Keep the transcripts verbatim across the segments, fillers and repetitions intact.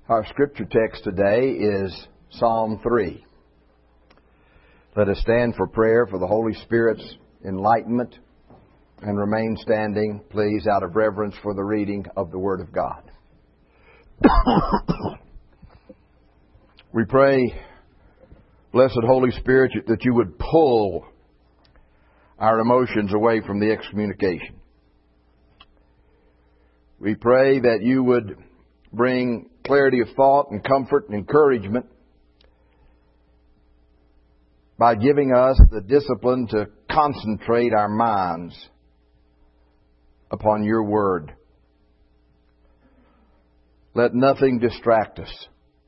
Our scripture text today is Psalm three. Let us stand for prayer for the Holy Spirit's enlightenment and remain standing, please, out of reverence for the reading of the Word of God. We pray, blessed Holy Spirit, that you would pull our emotions away from the excommunication. We pray that you would bring clarity of thought and comfort and encouragement by giving us the discipline to concentrate our minds upon your word. Let nothing distract us.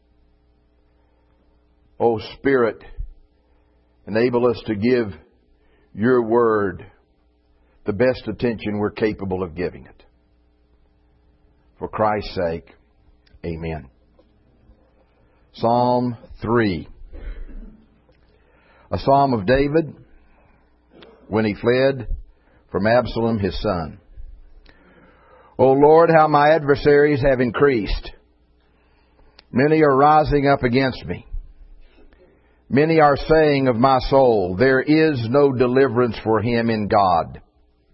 O Spirit, enable us to give your word the best attention we're capable of giving it. For Christ's sake, amen. Psalm three. A psalm of David when he fled from Absalom his son. O Lord, how my adversaries have increased. Many are rising up against me. Many are saying of my soul, there is no deliverance for him in God.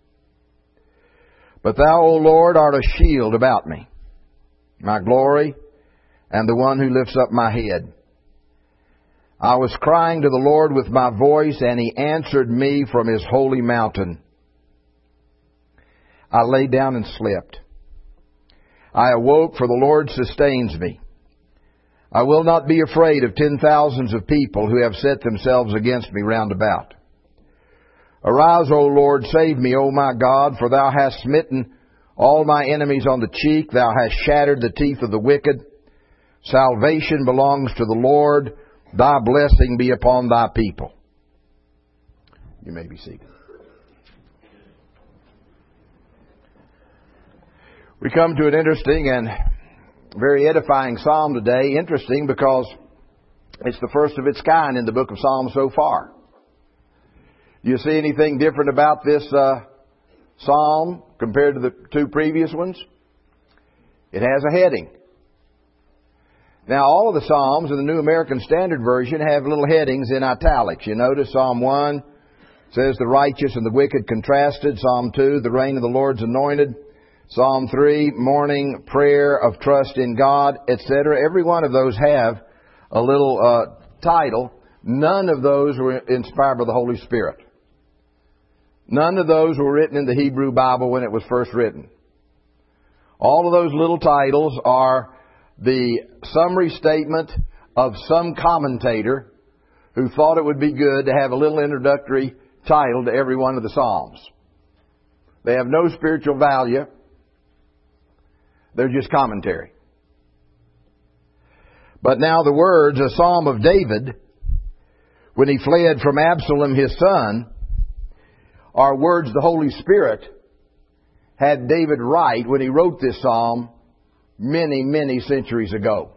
But thou, O Lord, art a shield about me, my glory, and the one who lifts up my head. I was crying to the Lord with my voice, and he answered me from his holy mountain. I lay down and slept. I awoke, for the Lord sustains me. I will not be afraid of ten thousands of people who have set themselves against me round about. Arise, O Lord, save me, O my God, for thou hast smitten all my enemies on the cheek. Thou hast shattered the teeth of the wicked. Salvation belongs to the Lord. Thy blessing be upon thy people. You may be seated. We come to an interesting and very edifying psalm today. Interesting because it's the first of its kind in the book of Psalms so far. Do you see anything different about this uh, psalm compared to the two previous ones? It has a heading. Now, all of the Psalms in the New American Standard Version have little headings in italics. You notice Psalm one says the righteous and the wicked contrasted. Psalm two, the reign of the Lord's anointed. Psalm three, morning prayer of trust in God, et cetera. Every one of those have a little uh, title. None of those were inspired by the Holy Spirit. None of those were written in the Hebrew Bible when it was first written. All of those little titles are the summary statement of some commentator who thought it would be good to have a little introductory title to every one of the Psalms. They have no spiritual value. They're just commentary. But now the words, a Psalm of David, when he fled from Absalom his son, are words the Holy Spirit had David write when he wrote this psalm many, many centuries ago.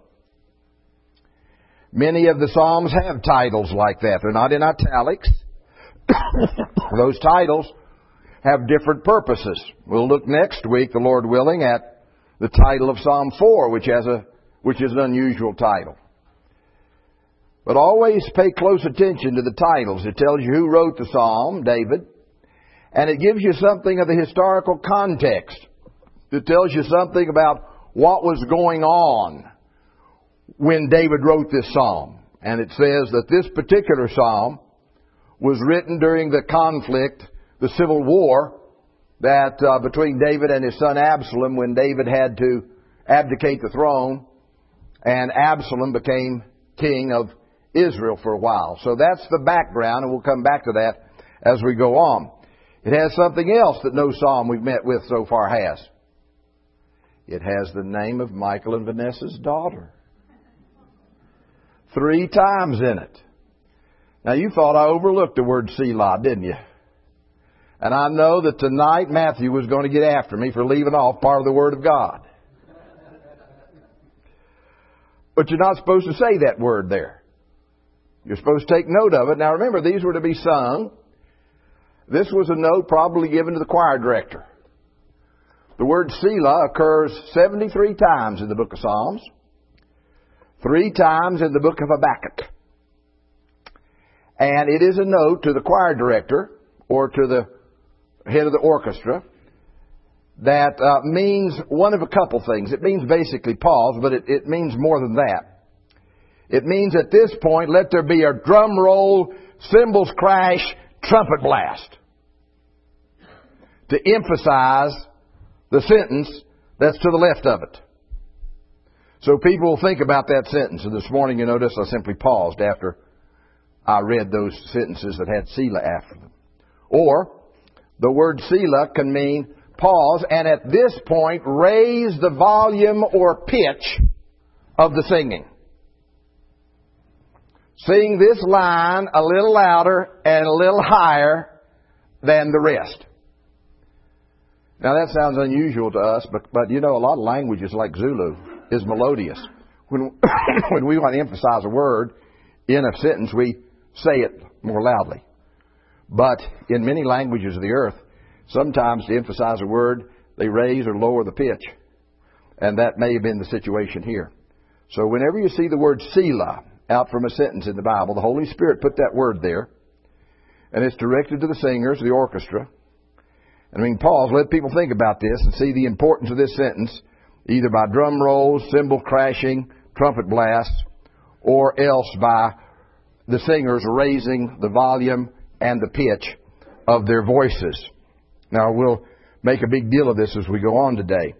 Many of the Psalms have titles like that. They're not in italics. Those titles have different purposes. We'll look next week, the Lord willing, at the title of Psalm four, which has a which is an unusual title. But always pay close attention to the titles. It tells you who wrote the psalm, David, and it gives you something of the historical context. It tells you something about what was going on when David wrote this psalm. And it says that this particular psalm was written during the conflict, the civil war, that uh, between David and his son Absalom, when David had to abdicate the throne, and Absalom became king of Israel for a while. So that's the background, and we'll come back to that as we go on. It has something else that no psalm we've met with so far has. It has the name of Michael and Vanessa's daughter. Three times in it. Now you thought I overlooked the word Selah, didn't you? And I know that tonight Matthew was going to get after me for leaving off part of the Word of God. But you're not supposed to say that word there. You're supposed to take note of it. Now remember, these were to be sung. This was a note probably given to the choir director. The word Selah occurs seventy-three times in the book of Psalms. three times in the book of Habakkuk. And it is a note to the choir director or to the head of the orchestra that uh, means one of a couple things. It means basically pause, but it, it means more than that. It means at this point, let there be a drum roll, cymbals crash, trumpet blast to emphasize the sentence that's to the left of it. So people will think about that sentence. And this morning, you notice I simply paused after I read those sentences that had Selah after them. Or, the word Selah can mean pause, and at this point, raise the volume or pitch of the singing. Sing this line a little louder and a little higher than the rest. Now that sounds unusual to us, but, but you know, a lot of languages like Zulu is melodious. When, when we want to emphasize a word in a sentence, we say it more loudly. But in many languages of the earth, sometimes to emphasize a word, they raise or lower the pitch. And that may have been the situation here. So whenever you see the word Selah out from a sentence in the Bible, the Holy Spirit put that word there. And it's directed to the singers, the orchestra. And we can pause, let people think about this and see the importance of this sentence, either by drum rolls, cymbal crashing, trumpet blasts, or else by the singers raising the volume and the pitch of their voices. Now, we'll make a big deal of this as we go on today.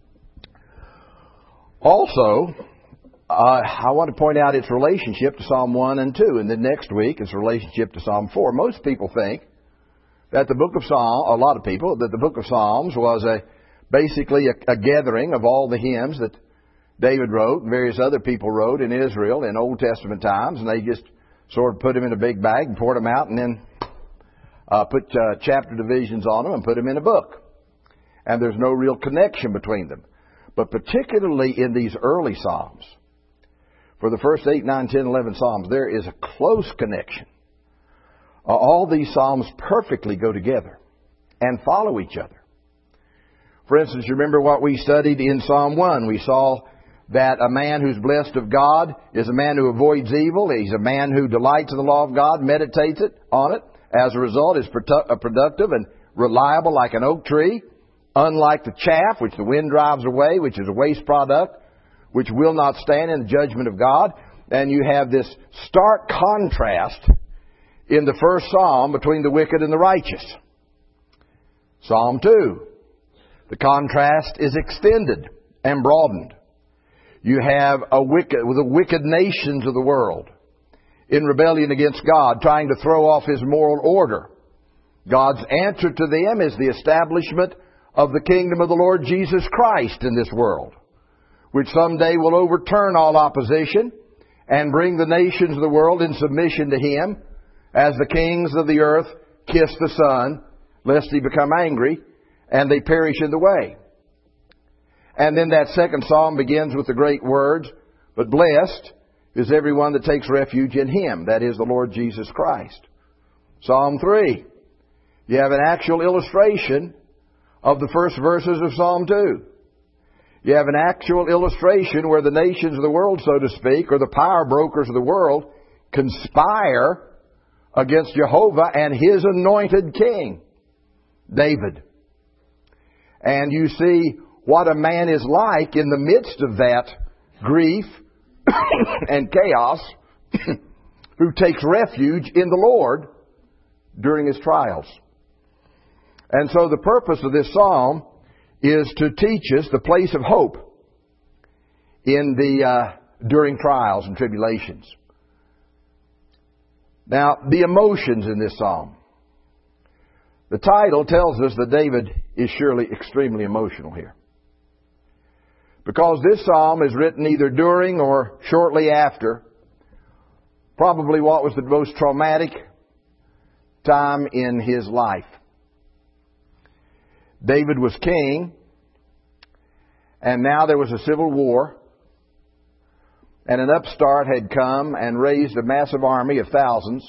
Also, uh, I want to point out its relationship to Psalm one and two, and then next week its relationship to Psalm four. Most people think that the book of Psalms, a lot of people, that the book of Psalms was a basically a, a gathering of all the hymns that David wrote and various other people wrote in Israel in Old Testament times, and they just sort of put them in a big bag and poured them out and then uh, put uh, chapter divisions on them and put them in a book. And there's no real connection between them. But particularly in these early Psalms, for the first eight, nine, ten, eleven Psalms, there is a close connection. Uh, all these Psalms perfectly go together and follow each other. For instance, you remember what we studied in Psalm one. We saw that a man who's blessed of God is a man who avoids evil. He's a man who delights in the law of God, meditates it on it. As a result, is productive and reliable like an oak tree, unlike the chaff which the wind drives away, which is a waste product, which will not stand in the judgment of God. And you have this stark contrast in the first psalm between the wicked and the righteous. Psalm two, the contrast is extended and broadened. You have a wicked, the wicked nations of the world in rebellion against God, trying to throw off His moral order. God's answer to them is the establishment of the kingdom of the Lord Jesus Christ in this world, which someday will overturn all opposition and bring the nations of the world in submission to Him as the kings of the earth kiss the Son, lest He become angry and they perish in the way. And then that second psalm begins with the great words, but blessed is everyone that takes refuge in Him, that is the Lord Jesus Christ. Psalm three, you have an actual illustration of the first verses of Psalm two. You have an actual illustration where the nations of the world, so to speak, or the power brokers of the world, conspire against Jehovah and His anointed king, David. And you see what a man is like in the midst of that grief and chaos who takes refuge in the Lord during his trials. And so the purpose of this psalm is to teach us the place of hope in the uh, during trials and tribulations. Now, the emotions in this psalm. The title tells us that David is surely extremely emotional here. Because this psalm is written either during or shortly after probably what was the most traumatic time in his life. David was king, and now there was a civil war, and an upstart had come and raised a massive army of thousands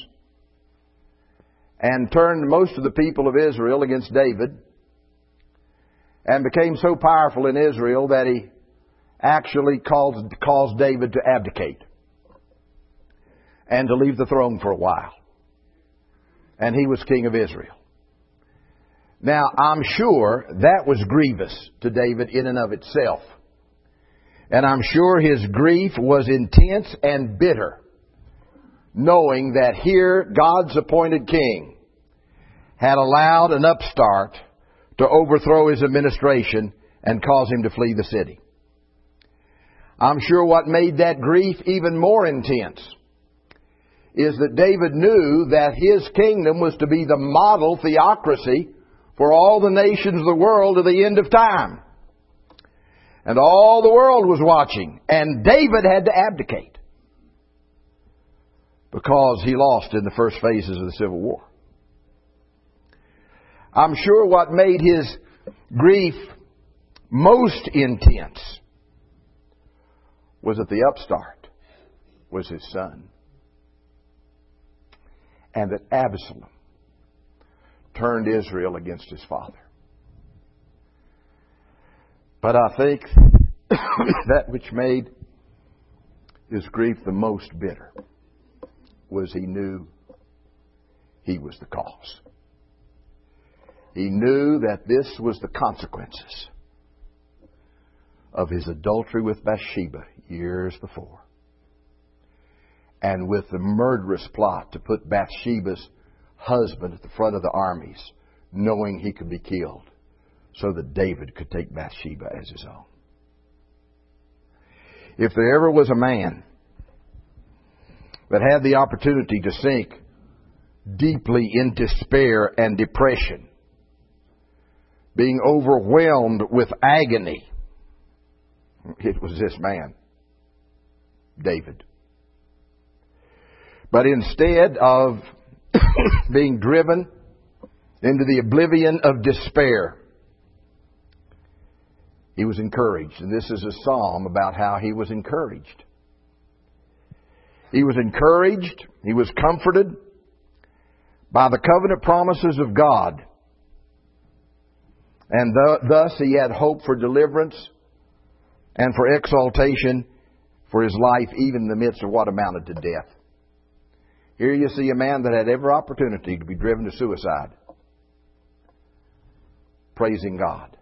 and turned most of the people of Israel against David, and became so powerful in Israel that he actually caused, caused David to abdicate and to leave the throne for a while. And he was king of Israel. Now, I'm sure that was grievous to David in and of itself. And I'm sure his grief was intense and bitter, knowing that here God's appointed king had allowed an upstart to overthrow his administration and cause him to flee the city. I'm sure what made that grief even more intense is that David knew that his kingdom was to be the model theocracy for all the nations of the world to the end of time. And all the world was watching. And David had to abdicate because he lost in the first phases of the Civil War. I'm sure what made his grief most intense was that the upstart was his son. And that Absalom turned Israel against his father. But I think that which made his grief the most bitter was he knew he was the cause. He knew that this was the consequences of his adultery with Bathsheba years before. And with the murderous plot to put Bathsheba's husband at the front of the armies, knowing he could be killed, so that David could take Bathsheba as his own. If there ever was a man that had the opportunity to sink deeply in despair and depression, being overwhelmed with agony, it was this man, David. But instead of being driven into the oblivion of despair, he was encouraged. And this is a psalm about how he was encouraged. He was encouraged, he was comforted by the covenant promises of God. And th- thus he had hope for deliverance and for exaltation for his life, even in the midst of what amounted to death. Here you see a man that had every opportunity to be driven to suicide, praising God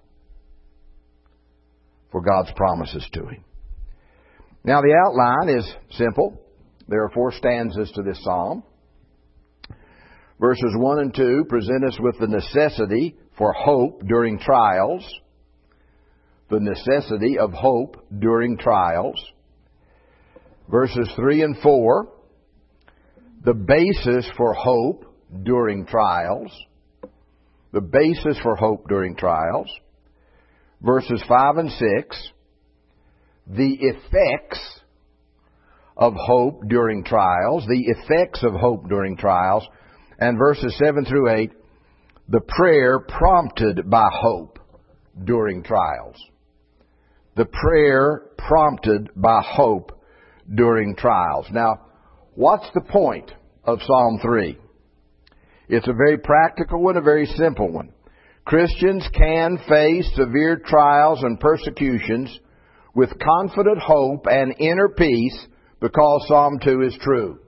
for God's promises to him. Now the outline is simple. There are four stanzas to this psalm. Verses one and two present us with the necessity for hope during trials. The necessity of hope during trials. Verses three and four, the basis for hope during trials. The basis for hope during trials. Verses five and six, the effects of hope during trials. The effects of hope during trials. And verses seven through eight, the prayer prompted by hope during trials. The prayer prompted by hope during trials. Now, what's the point of Psalm three? It's a very practical one, a very simple one. Christians can face severe trials and persecutions with confident hope and inner peace because Psalm two is true.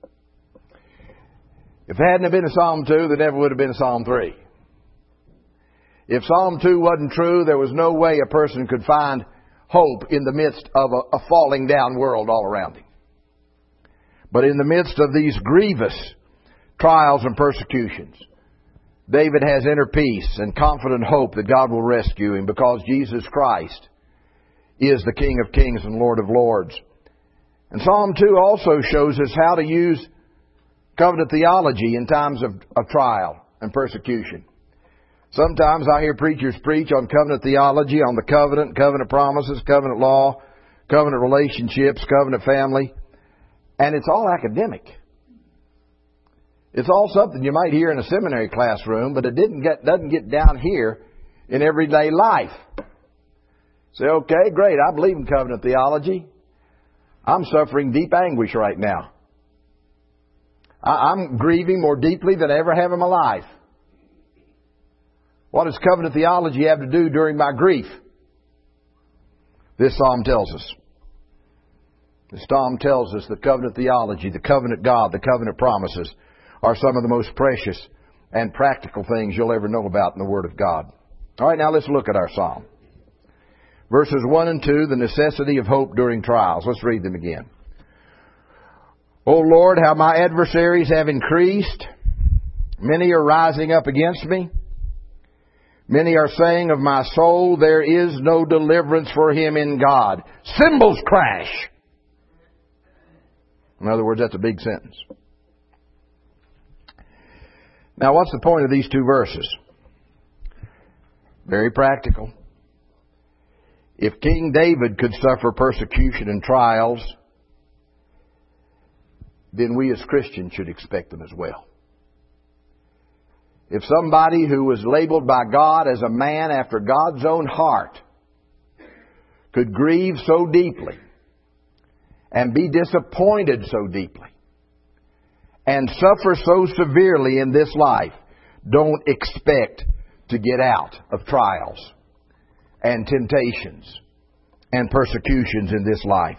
If there hadn't been a Psalm two, there never would have been a Psalm three. If Psalm two wasn't true, there was no way a person could find hope in the midst of a, a falling down world all around him. But in the midst of these grievous trials and persecutions, David has inner peace and confident hope that God will rescue him because Jesus Christ is the King of Kings and Lord of Lords. And Psalm two also shows us how to use covenant theology in times of, of trial and persecution. Sometimes I hear preachers preach on covenant theology, on the covenant, covenant promises, covenant law, covenant relationships, covenant family, and it's all academic. It's all something you might hear in a seminary classroom, but it didn't get, doesn't get down here in everyday life. Say, okay, great, I believe in covenant theology. I'm suffering deep anguish right now. I'm grieving more deeply than I ever have in my life. What does covenant theology have to do during my grief? This psalm tells us. This psalm tells us the covenant theology, the covenant God, the covenant promises are some of the most precious and practical things you'll ever know about in the Word of God. All right, now let's look at our psalm. Verses one and two, the necessity of hope during trials. Let's read them again. O Lord, how my adversaries have increased. Many are rising up against me. Many are saying of my soul, there is no deliverance for him in God. Cymbals crash. In other words, that's a big sentence. Now, what's the point of these two verses? Very practical. If King David could suffer persecution and trials, then we as Christians should expect them as well. If somebody who was labeled by God as a man after God's own heart could grieve so deeply and be disappointed so deeply and suffer so severely in this life, don't expect to get out of trials and temptations and persecutions in this life.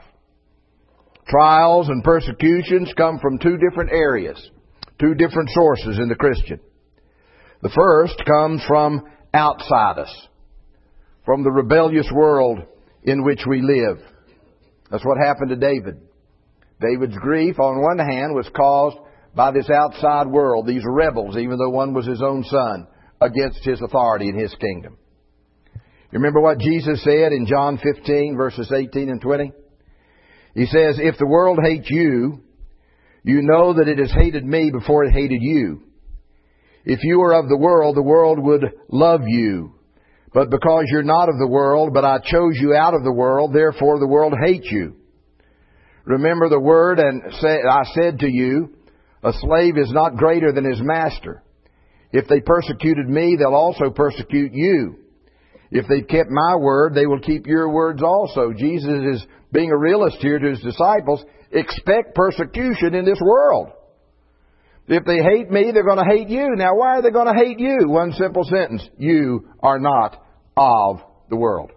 Trials and persecutions come from two different areas, two different sources in the Christian. The first comes from outside us, from the rebellious world in which we live. That's what happened to David. David's grief, on one hand, was caused by this outside world, these rebels, even though one was his own son, against his authority in his kingdom. You remember what Jesus said in John fifteen, verses eighteen and twenty? He says, if the world hates you, you know that it has hated me before it hated you. If you were of the world, the world would love you. But because you're not of the world, but I chose you out of the world, therefore the world hates you. Remember the word, and say, I said to you, a slave is not greater than his master. If they persecuted me, they'll also persecute you. If they've kept my word, they will keep your words also. Jesus is being a realist here to his disciples. Expect persecution in this world. If they hate me, they're going to hate you. Now, why are they going to hate you? One simple sentence. You are not of the world.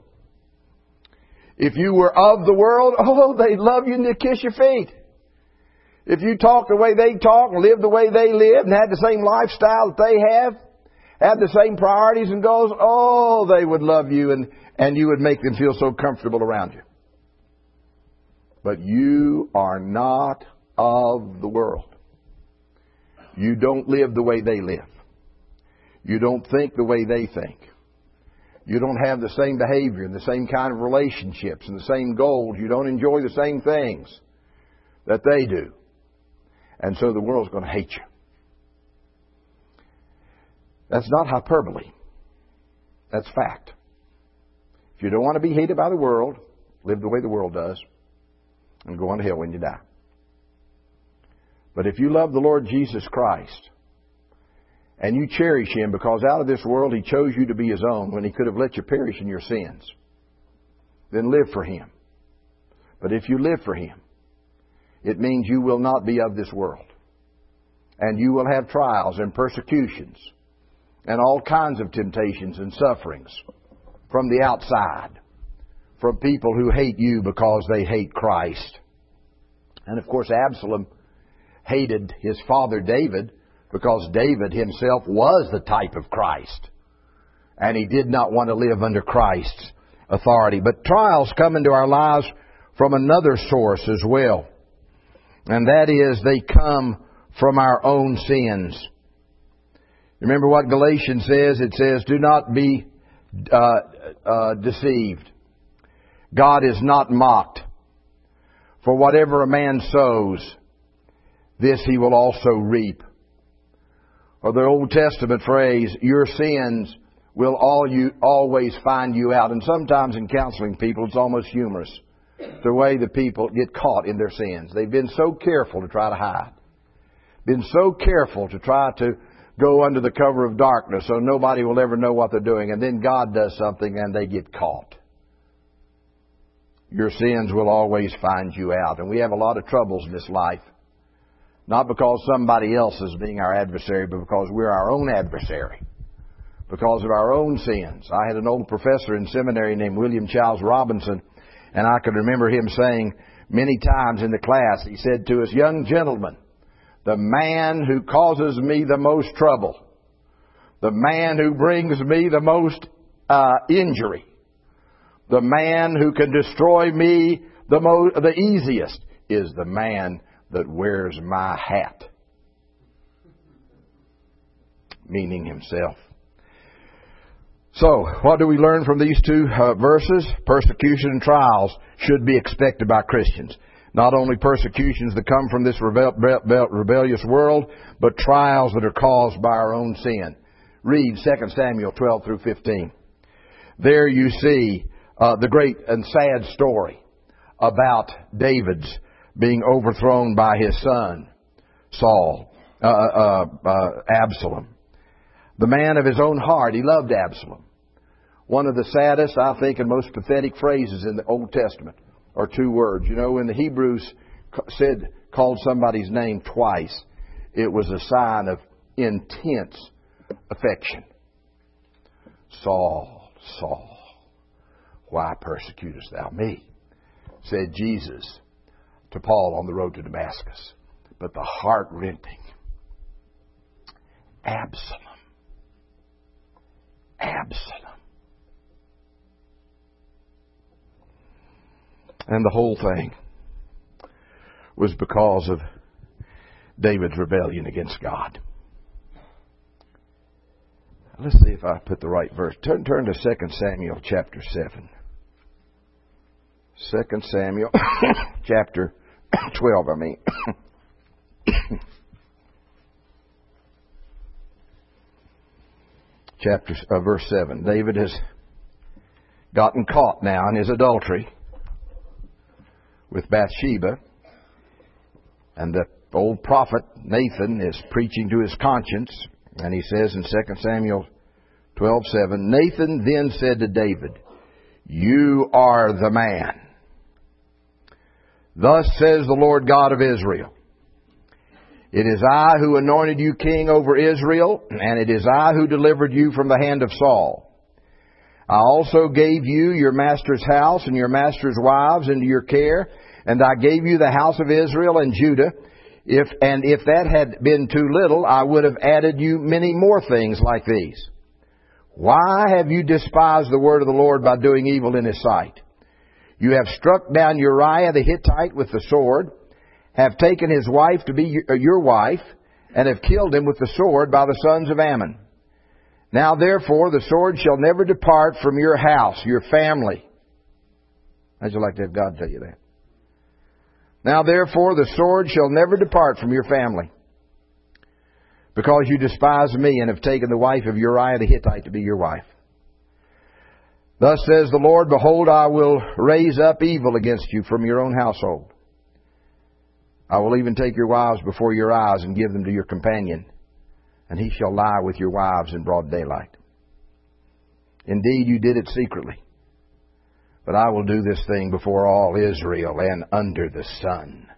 If you were of the world, oh, they'd love you and they'd kiss your feet. If you talk the way they talk and live the way they live and had the same lifestyle that they have, had the same priorities and goals, oh, they would love you and, and you would make them feel so comfortable around you. But you are not of the world. You don't live the way they live. You don't think the way they think. You don't have the same behavior and the same kind of relationships and the same goals. You don't enjoy the same things that they do. And so the world's going to hate you. That's not hyperbole. That's fact. If you don't want to be hated by the world, live the way the world does and go on to hell when you die. But if you love the Lord Jesus Christ and you cherish Him because out of this world He chose you to be His own when He could have let you perish in your sins, then live for Him. But if you live for Him, it means you will not be of this world. And you will have trials and persecutions and all kinds of temptations and sufferings from the outside, from people who hate you because they hate Christ. And of course, Absalom hated his father David because David himself was the type of Christ. And he did not want to live under Christ's authority. But trials come into our lives from another source as well. And that is, they come from our own sins. Remember what Galatians says? It says, do not be uh, uh, deceived. God is not mocked. For whatever a man sows, this he will also reap. Or the Old Testament phrase, your sins will all you always find you out. And sometimes in counseling people, it's almost humorous, the way the people get caught in their sins. They've been so careful to try to hide. Been so careful to try to go under the cover of darkness so nobody will ever know what they're doing. And then God does something and they get caught. Your sins will always find you out. And we have a lot of troubles in this life. Not because somebody else is being our adversary, but because we're our own adversary. Because of our own sins. I had an old professor in seminary named William Charles Robinson, And I can remember him saying many times in the class, he said to us, young gentlemen, the man who causes me the most trouble, the man who brings me the most uh, injury, the man who can destroy me the mo- the easiest is the man that wears my hat. Meaning himself. So, what do we learn from these two uh, verses? Persecution and trials should be expected by Christians. Not only persecutions that come from this rebel- rebel- rebellious world, but trials that are caused by our own sin. Read Second Samuel twelve through fifteen. There you see uh, the great and sad story about David's being overthrown by his son, Saul, uh, uh, uh, Absalom. The man of his own heart, he loved Absalom. One of the saddest, I think, and most pathetic phrases in the Old Testament are two words. You know, when the Hebrews said, called somebody's name twice, it was a sign of intense affection. Saul, Saul, why persecutest thou me? Said Jesus to Paul on the road to Damascus. But the heart-rending Absalom. Absalom. And the whole thing was because of David's rebellion against God. Let's see if I put the right verse. Turn, turn to Second Samuel chapter seven. Second Samuel chapter twelve, I mean. Chapter uh, verse seven. David has gotten caught now in his adultery with Bathsheba, and the old prophet Nathan is preaching to his conscience, and he says in Second Samuel twelve seven, Nathan then said to David, "You are the man. Thus says the Lord God of Israel, it is I who anointed you king over Israel, and it is I who delivered you from the hand of Saul. I also gave you your master's house and your master's wives into your care, and I gave you the house of Israel and Judah. If and if that had been too little, I would have added you many more things like these. Why have you despised the word of the Lord by doing evil in his sight? You have struck down Uriah the Hittite with the sword, have taken his wife to be your wife, and have killed him with the sword by the sons of Ammon. Now therefore the sword shall never depart from your house, your family." How'd you like to have God tell you that? "Now therefore the sword shall never depart from your family, because you despise me and have taken the wife of Uriah the Hittite to be your wife. Thus says the Lord, behold, I will raise up evil against you from your own household. I will even take your wives before your eyes and give them to your companion, and he shall lie with your wives in broad daylight. Indeed, you did it secretly, but I will do this thing before all Israel and under the sun."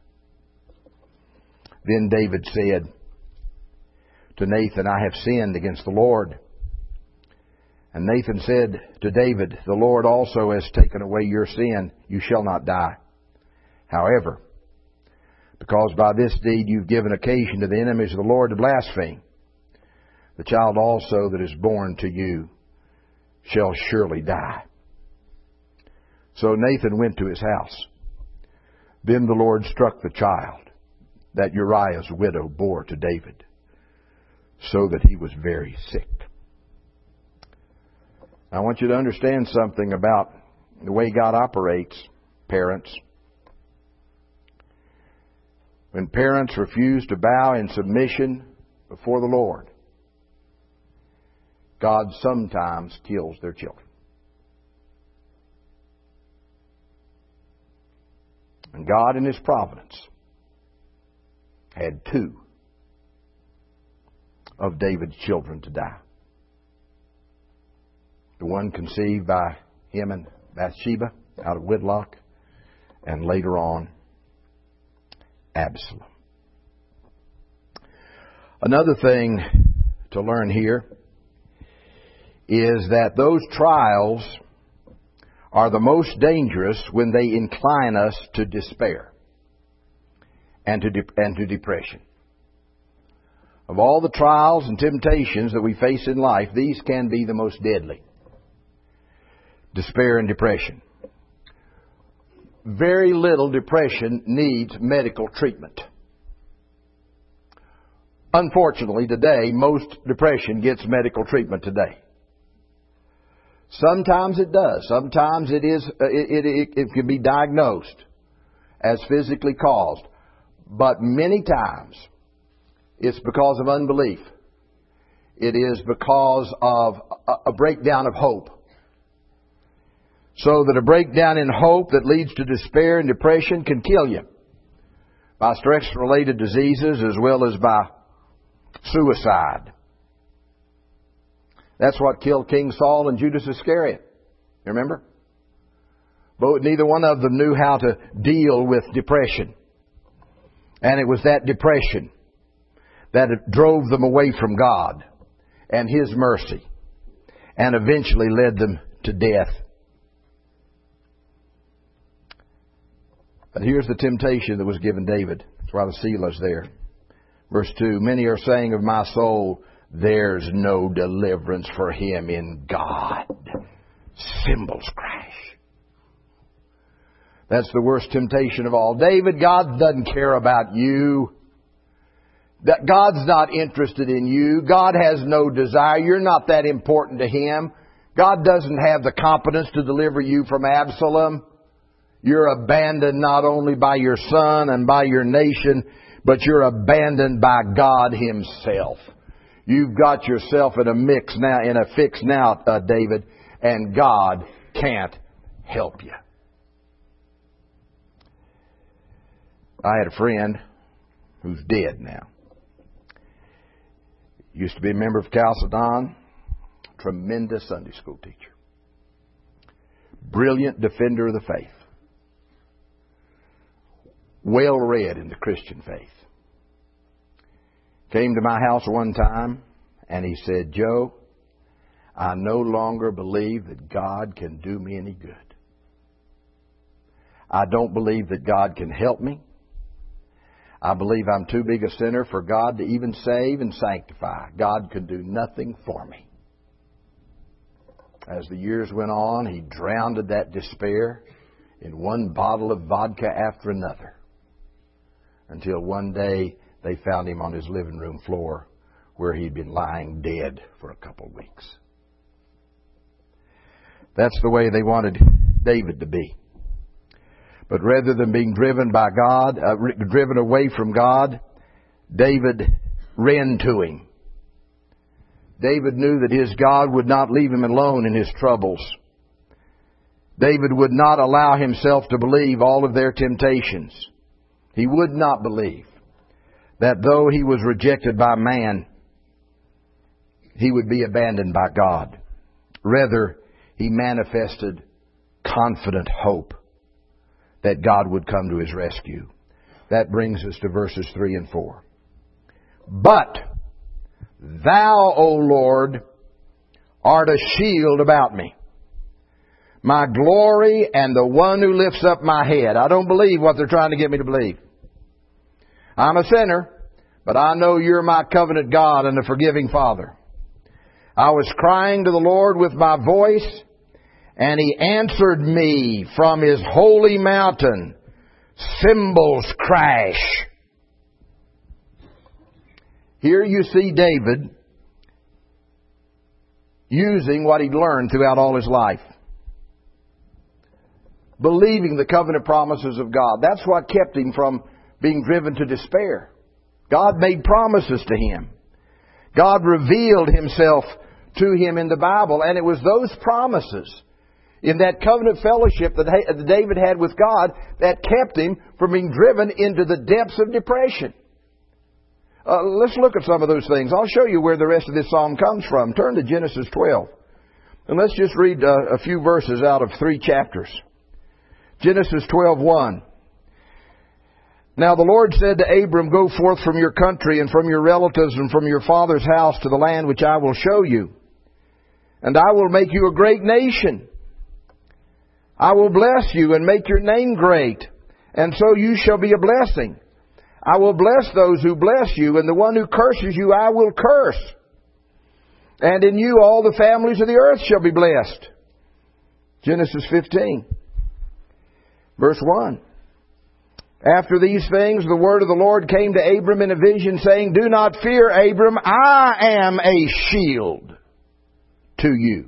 Then David said to Nathan, "I have sinned against the Lord." And Nathan said to David, "The Lord also has taken away your sin. You shall not die. However, because by this deed you've given occasion to the enemies of the Lord to blaspheme, the child also that is born to you shall surely die." So Nathan went to his house. Then the Lord struck the child that Uriah's widow bore to David, so that he was very sick. I want you to understand something about the way God operates, parents. When parents refuse to bow in submission before the Lord, God sometimes kills their children. And God in His providence had two of David's children to die. The one conceived by him and Bathsheba out of wedlock, and later on, Absalom. Another thing to learn here is that those trials are the most dangerous when they incline us to despair and to, de- and to depression. Of all the trials and temptations that we face in life, these can be the most deadly. Despair and depression. Very little depression needs medical treatment. Unfortunately, today, most depression gets medical treatment today. Sometimes it does. Sometimes it is. It, it, it can be diagnosed as physically caused. But many times, it's because of unbelief. It is because of a, a breakdown of hope. So that a breakdown in hope that leads to despair and depression can kill you by stress-related diseases as well as by suicide. That's what killed King Saul and Judas Iscariot. Remember? But neither one of them knew how to deal with depression. And it was that depression that drove them away from God and His mercy and eventually led them to death. But here's the temptation that was given David. That's why the Selah's there. Verse two, many are saying of my soul, there's no deliverance for him in God. Cymbals crash. That's the worst temptation of all. David, God doesn't care about you. That God's not interested in you. God has no desire. You're not that important to Him. God doesn't have the competence to deliver you from Absalom. You're abandoned not only by your son and by your nation, but you're abandoned by God Himself. You've got yourself in a mix now, in a fix now, uh, David, and God can't help you. I had a friend who's dead now. Used to be a member of Chalcedon. Tremendous Sunday school teacher. Brilliant defender of the faith. Well read in the Christian faith. Came to my house one time and he said, Joe, I no longer believe that God can do me any good. I don't believe that God can help me. I believe I'm too big a sinner for God to even save and sanctify. God can do nothing for me. As the years went on, he drowned that despair in one bottle of vodka after another. Until one day they found him on his living room floor where he'd been lying dead for a couple of weeks. That's the way they wanted David to be. But rather than being driven by God, uh, driven away from God, David ran to Him. David knew that his God would not leave him alone in his troubles. David would not allow himself to believe all of their temptations. He would not believe that though he was rejected by man, he would be abandoned by God. Rather, he manifested confident hope that God would come to his rescue. That brings us to verses three and four. But Thou, O Lord, art a shield about me, my glory and the one who lifts up my head. I don't believe what they're trying to get me to believe. I'm a sinner, but I know You're my covenant God and a forgiving Father. I was crying to the Lord with my voice, and He answered me from His holy mountain. Cymbals crash. Here you see David using what he'd learned throughout all his life. Believing the covenant promises of God. That's what kept him from being driven to despair. God made promises to him. God revealed Himself to him in the Bible, and it was those promises in that covenant fellowship that David had with God that kept him from being driven into the depths of depression. Uh, let's look at some of those things. I'll show you where the rest of this psalm comes from. Turn to Genesis twelve. And let's just read uh, a few verses out of three chapters. Genesis twelve one. Now the Lord said to Abram, Go forth from your country and from your relatives and from your father's house to the land which I will show you. And I will make you a great nation. I will bless you and make your name great, and so you shall be a blessing. I will bless those who bless you, and the one who curses you I will curse. And in you all the families of the earth shall be blessed. Genesis fifteen, verse one. After these things, the word of the Lord came to Abram in a vision, saying, Do not fear, Abram, I am a shield to you,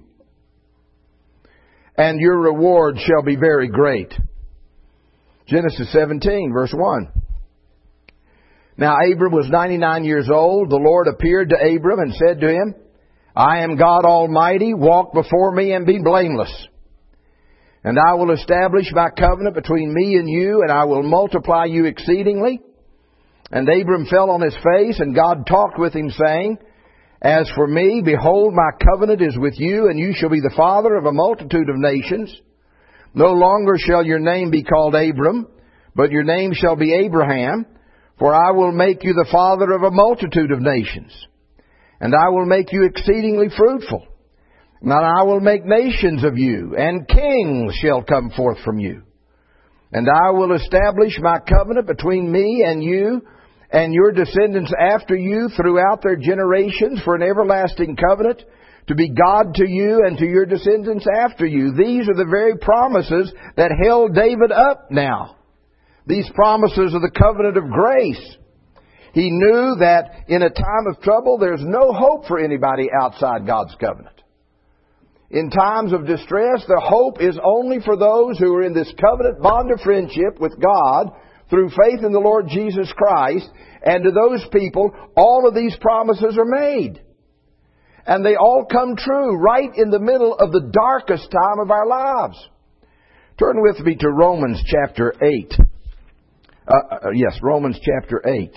and your reward shall be very great. Genesis seventeen, verse one. Now Abram was ninety-nine years old. The Lord appeared to Abram and said to him, I am God Almighty. Walk before me and be blameless. And I will establish my covenant between me and you, and I will multiply you exceedingly. And Abram fell on his face, and God talked with him, saying, As for me, behold, my covenant is with you, and you shall be the father of a multitude of nations. No longer shall your name be called Abram, but your name shall be Abraham, for I will make you the father of a multitude of nations. And I will make you exceedingly fruitful. And I will make nations of you, and kings shall come forth from you. And I will establish my covenant between me and you, and your descendants after you throughout their generations for an everlasting covenant, to be God to you and to your descendants after you. These are the very promises that held David up now. These promises are the covenant of grace. He knew that in a time of trouble, there's no hope for anybody outside God's covenant. In times of distress, the hope is only for those who are in this covenant bond of friendship with God through faith in the Lord Jesus Christ. And to those people, all of these promises are made. And they all come true right in the middle of the darkest time of our lives. Turn with me to Romans chapter eight. Uh, uh, yes, Romans chapter eight.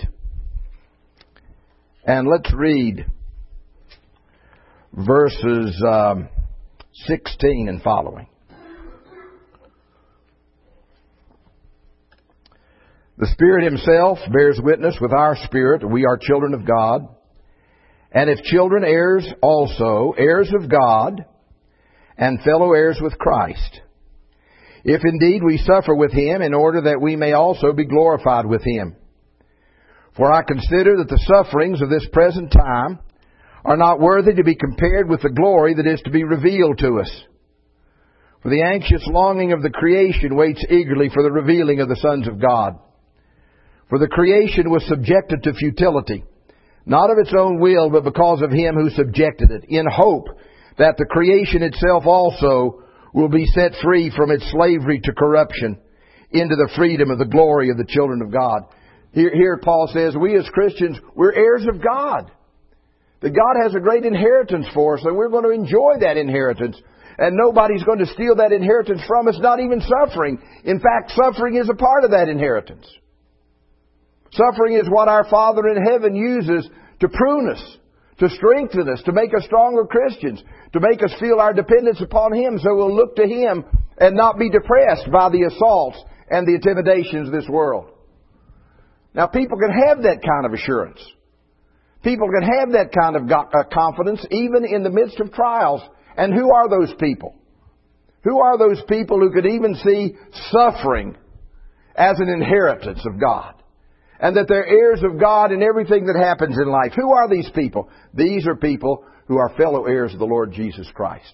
And let's read verses Um, sixteen and following. The Spirit Himself bears witness with our spirit that we are children of God. And if children, heirs also, heirs of God, and fellow heirs with Christ. If indeed we suffer with Him, in order that we may also be glorified with Him. For I consider that the sufferings of this present time are not worthy to be compared with the glory that is to be revealed to us. For the anxious longing of the creation waits eagerly for the revealing of the sons of God. For the creation was subjected to futility, not of its own will, but because of Him who subjected it, in hope that the creation itself also will be set free from its slavery to corruption into the freedom of the glory of the children of God. Here, here Paul says, we as Christians, we're heirs of God. That God has a great inheritance for us, and we're going to enjoy that inheritance. And nobody's going to steal that inheritance from us, not even suffering. In fact, suffering is a part of that inheritance. Suffering is what our Father in heaven uses to prune us, to strengthen us, to make us stronger Christians, to make us feel our dependence upon Him, so we'll look to Him and not be depressed by the assaults and the intimidations of this world. Now, people can have that kind of assurance. People can have that kind of confidence even in the midst of trials. And who are those people? Who are those people who could even see suffering as an inheritance of God? And that they're heirs of God in everything that happens in life. Who are these people? These are people who are fellow heirs of the Lord Jesus Christ.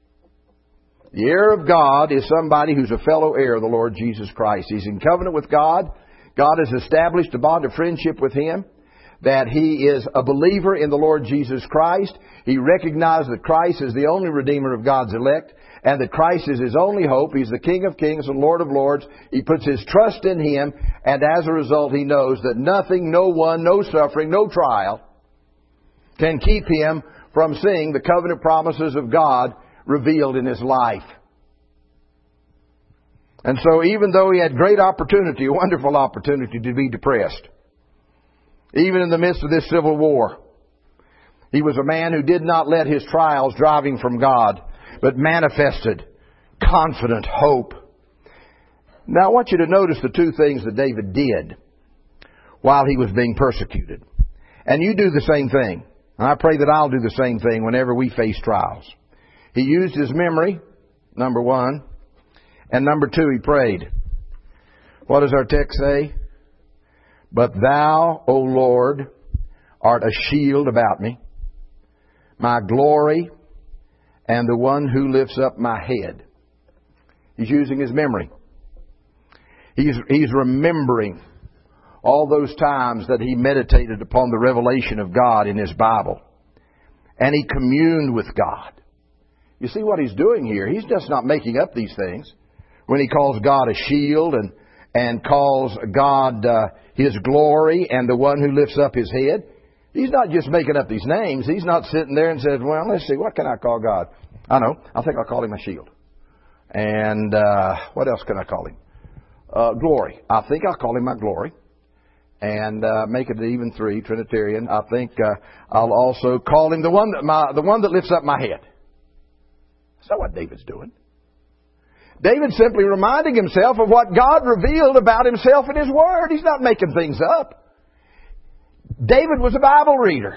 The heir of God is somebody who's a fellow heir of the Lord Jesus Christ. He's in covenant with God. God has established a bond of friendship with Him. That he is a believer in the Lord Jesus Christ. He recognizes that Christ is the only Redeemer of God's elect, and that Christ is his only hope. He's the King of Kings and Lord of Lords. He puts his trust in Him, and as a result he knows that nothing, no one, no suffering, no trial can keep him from seeing the covenant promises of God revealed in his life. And so even though he had great opportunity, a wonderful opportunity to be depressed, even in the midst of this civil war, he was a man who did not let his trials drive him from God, but manifested confident hope. Now I want you to notice the two things that David did while he was being persecuted. And you do the same thing. And I pray that I'll do the same thing whenever we face trials. He used his memory, number one, And number two, he prayed. What does our text say? But thou, O Lord, art a shield about me, my glory, and the one who lifts up my head. He's using his memory. He's, he's remembering all those times that he meditated upon the revelation of God in his Bible. And he communed with God. You see what he's doing here? He's just not making up these things. When he calls God a shield and, and calls God uh, his glory and the one who lifts up his head, he's not just making up these names. He's not sitting there and says, well, let's see, what can I call God? I know. I think I'll call him a shield. And uh, what else can I call him? Uh, glory. I think I'll call him my glory. And uh, make it even three, Trinitarian. I think uh, I'll also call him the one that my, the one that lifts up my head. That's not what David's doing. David's simply reminding himself of what God revealed about himself in his Word. He's not making things up. David was a Bible reader.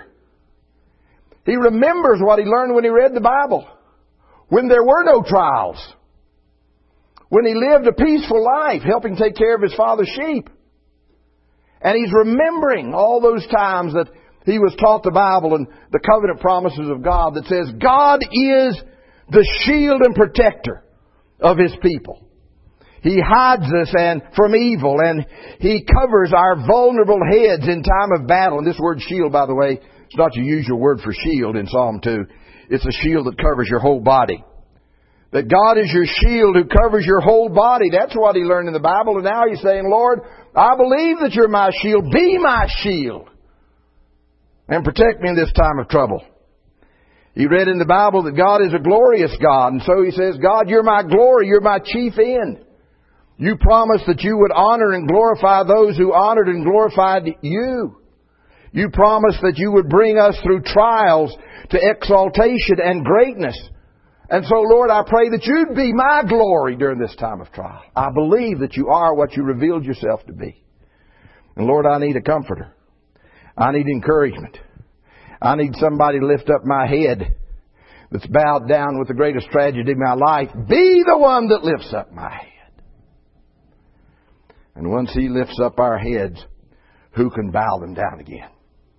He remembers what he learned when he read the Bible. When there were no trials. When he lived a peaceful life, helping take care of his father's sheep. And he's remembering all those times that he was taught the Bible and the covenant promises of God that says God is the shield and protector of His people. He hides us and from evil, and He covers our vulnerable heads in time of battle. And this word shield, by the way, it's not your usual word for shield in Psalm two. It's a shield that covers your whole body. That God is your shield who covers your whole body. That's what he learned in the Bible. And now he's saying, Lord, I believe that you're my shield. Be my shield. And protect me in this time of trouble. He read in the Bible that God is a glorious God. And so he says, God, you're my glory. You're my chief end. You promised that you would honor and glorify those who honored and glorified you. You promised that you would bring us through trials to exaltation and greatness. And so, Lord, I pray that you'd be my glory during this time of trial. I believe that you are what you revealed yourself to be. And Lord, I need a comforter. I need encouragement. I need somebody to lift up my head that's bowed down with the greatest tragedy in my life. Be the one that lifts up my head. And once He lifts up our heads, who can bow them down again?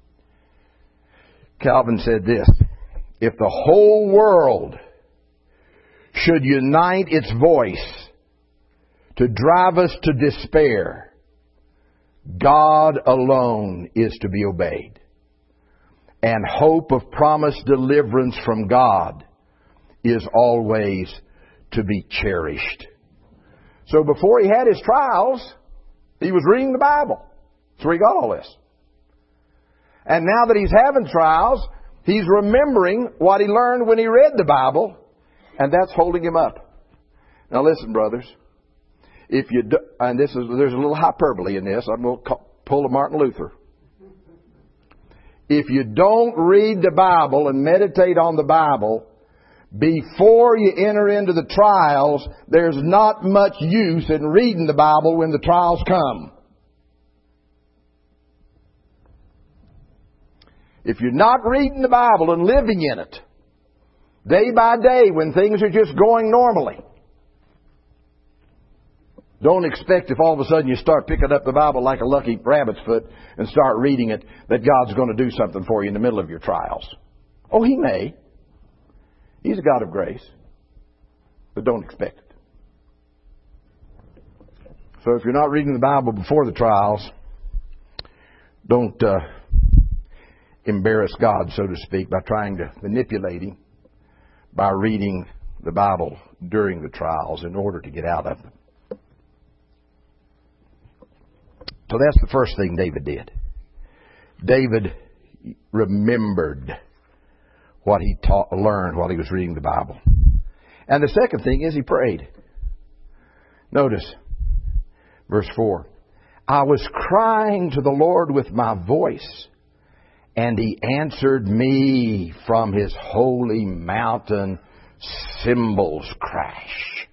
Calvin said this, if the whole world should unite its voice to drive us to despair, God alone is to be obeyed. And hope of promised deliverance from God is always to be cherished. So before he had his trials, he was reading the Bible. That's where he got all this. And now that he's having trials, he's remembering what he learned when he read the Bible. And that's holding him up. Now listen, brothers. If you do, and this is there's a little hyperbole in this. I'm going to pull a Martin Luther. If you don't read the Bible and meditate on the Bible before you enter into the trials, there's not much use in reading the Bible when the trials come. If you're not reading the Bible and living in it, day by day, when things are just going normally, don't expect if all of a sudden you start picking up the Bible like a lucky rabbit's foot and start reading it, that God's going to do something for you in the middle of your trials. Oh, He may. He's a God of grace. But don't expect it. So if you're not reading the Bible before the trials, don't uh, embarrass God, so to speak, by trying to manipulate Him by reading the Bible during the trials in order to get out of them. So that's the first thing David did. David remembered what he taught, learned while he was reading the Bible. And the second thing is he prayed. Notice verse four. I was crying to the Lord with my voice, and He answered me from His holy mountain. Cymbals crash.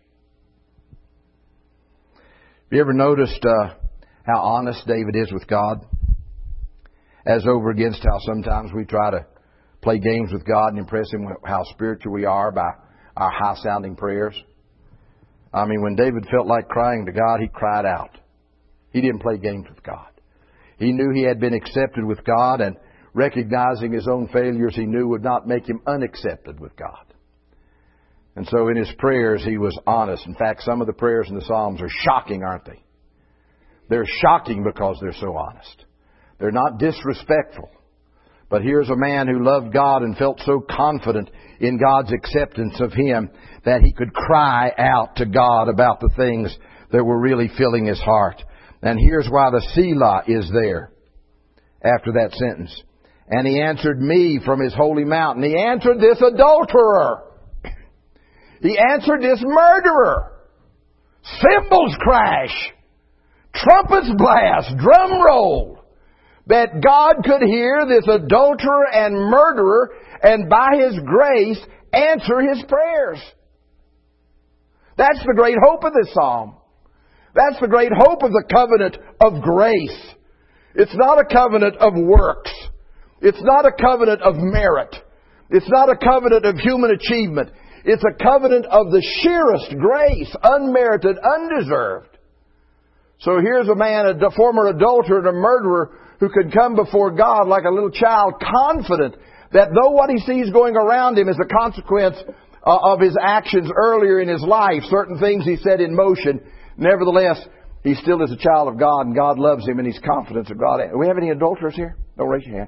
Have you ever noticed uh, how honest David is with God? As over against how sometimes we try to play games with God and impress Him with how spiritual we are by our high-sounding prayers. I mean, when David felt like crying to God, he cried out. He didn't play games with God. He knew he had been accepted with God, and recognizing his own failures, he knew would not make him unaccepted with God. And so in his prayers, he was honest. In fact, some of the prayers in the Psalms are shocking, aren't they? They're shocking because they're so honest. They're not disrespectful. But here's a man who loved God and felt so confident in God's acceptance of him that he could cry out to God about the things that were really filling his heart. And here's why the Selah is there after that sentence. And he answered me from his holy mountain. He answered this adulterer. He answered this murderer. Cymbals crash. Trumpets blast. Drum roll. That God could hear this adulterer and murderer and by His grace answer his prayers. That's the great hope of this psalm. That's the great hope of the covenant of grace. It's not a covenant of works. It's not a covenant of merit. It's not a covenant of human achievement. It's a covenant of the sheerest grace, unmerited, undeserved. So here's a man, a former adulterer and a murderer, who could come before God like a little child, confident that though what he sees going around him is a consequence of his actions earlier in his life, certain things he set in motion, nevertheless, he still is a child of God and God loves him and he's confident of God. Do we have any adulterers here? Don't raise your hand.